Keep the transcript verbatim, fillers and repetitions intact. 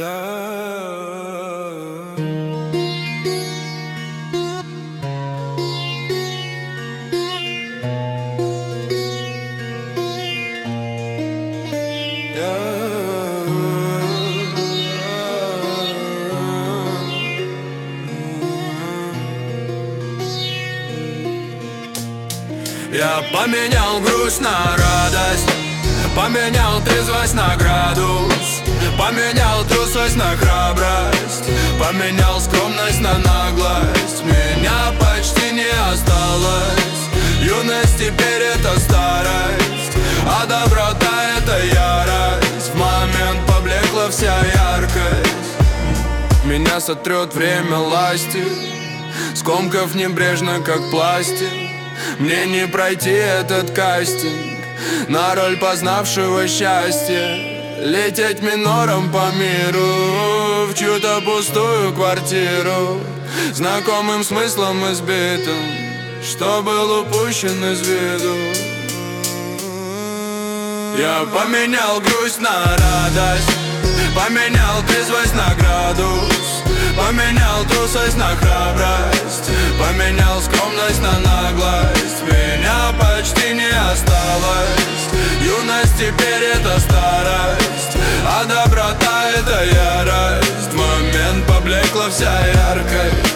Я поменял грусть на радость, поменял трезвость на градус, поменял трусость на храбрость, поменял скромность на наглость. Меня почти не осталось, юность теперь это старость, а доброта это ярость. В момент поблекла вся яркость. Меня сотрет время ласти, скомкав небрежно как пластик. Мне не пройти этот кастинг на роль познавшего счастье. Лететь минором по миру в чью-то пустую квартиру, знакомым смыслом избитым, что был упущен из виду. Я поменял грусть на радость, поменял трезвость на градус, поменял трусость на храбрость, поменял скромность на наглость. Меня почти не осталось, юность теперь это старость, а доброта это ярость. В момент поблекла вся яркость.